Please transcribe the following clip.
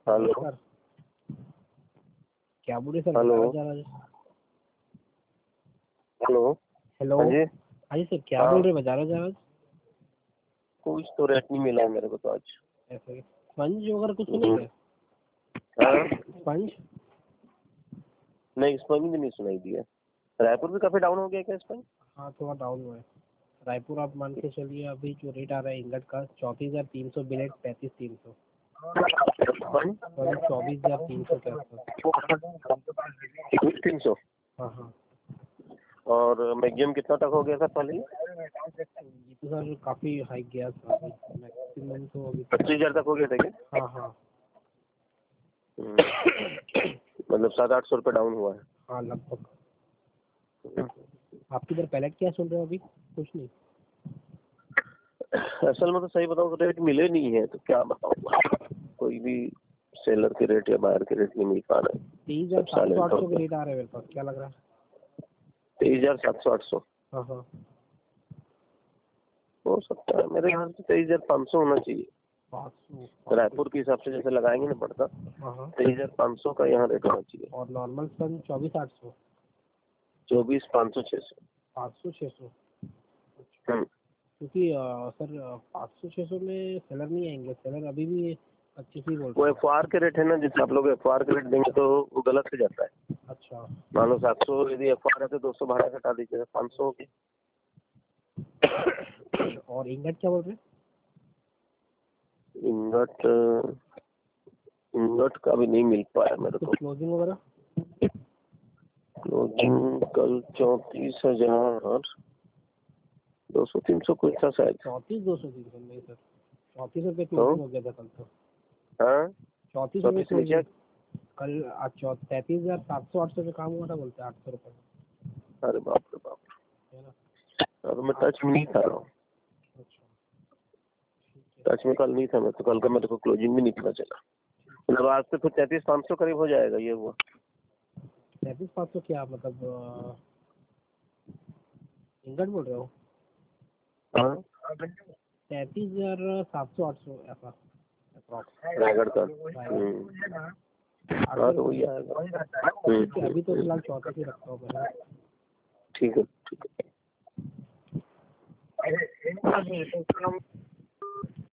Hello sir, क्या बोले sir? Hello hello. Hello. हाँ जी, हाँ जी सर, क्या हाँ। बोल रहे बजारा जहाज? कुछ तो रेट नहीं मिला है मेरे को तो आज। ऐसे स्पंज वगैरह कुछ नहीं क्या? हाँ, स्पंज? नहीं स्पंज भी नहीं सुनाई दिया। रायपुर भी काफी डाउन हो गया क्या स्पंज? हाँ, थोड़ा डाउन हुआ है। रायपुर आप मान के चलिए, अभी जो रेट आ रहा है इंगट का 34,300, बिलेट 35,300, स्पंज और 24,300 के आसपास। 300। हाँ हाँ, और मैक्सिमम कितना तक हो गया था पहले? ये तो सर काफ़ी हाइक गया था अभी। मैक्सिमम तो अभी 25,000 तक हो गया था क्या? हाँ हाँ मतलब 700-800 रुपये डाउन हुआ है। हाँ, लगभग। आपकी इधर पैलेट क्या सुन रहे हो अभी? कुछ नहीं। असल में तो सही बताऊँ तो रेट मिले नहीं है, तो क्या बताऊँ, कोई भी सेलर के रेट या बायर के रेट नहीं मिल पा रहे। 23,700-800 के रेट आ रहे हैं मेरे पास, क्या लग रहा है? 23,700-800 हाँ हाँ, हो सकता है। मेरे ख्याल से 23,500 होना चाहिए। 500। रायपुर के हिसाब से जैसे लगाएंगे ना पड़ता, हाँ हाँ। 23,500 का यहाँ रेट होना चाहिए। और नॉर्मल स्पंज 24,800? 24,500 600। 500-600? हम्म। क्योंकि सर 500-600 में सेलर नहीं आएंगे। सेलर अभी भी 25 ही बोल वो रहे हैं। एफआर के रेट है ना, जिससे आप लोग एफआर के रेट देंगे तो वो गलत हो जाता है। अच्छा। मान लो 700 यदि एफआर है तो 200 भाड़ा घटा दीजिएगा, 500 हो गया। और इंगट क्या बोल रहे हैं? इंगट इंगट का भी नहीं मिल पाया मेरे को। क्लोजिंग वगैरह? क्लोजिंग कल 34,200-300 कुछ था शायद। 34,200-300 नहीं सर, 34 रुपये तो क्लोजिंग हो गया था कल तो। हाँ, 34 रुपये 34 नीचे। क्लोजिंग कल। आज 33,700-800 पे काम हुआ था, बोलते 800 रुपये अरे बाप रे बाप, है ना? अब मैं टच में नहीं था। अच्छा, ठीक है। टच में कल नहीं था मैं, तो कल का मेरे को क्लोजिंग भी नहीं पता चला। मतलब आज से फिर 33,500 करीब हो जाएगा ये हुआ। 33,500 क्या मतलब? इंगट बोल रहे हो? हाँ, 33,700-800 ऐसा अप्रॉक्स। रायगढ़ का। हाँ तो वही 800 आएगा। ठीक है, अभी तो फिलहाल 34 ही रखता हूँ मैं। ठीक है, ठीक है।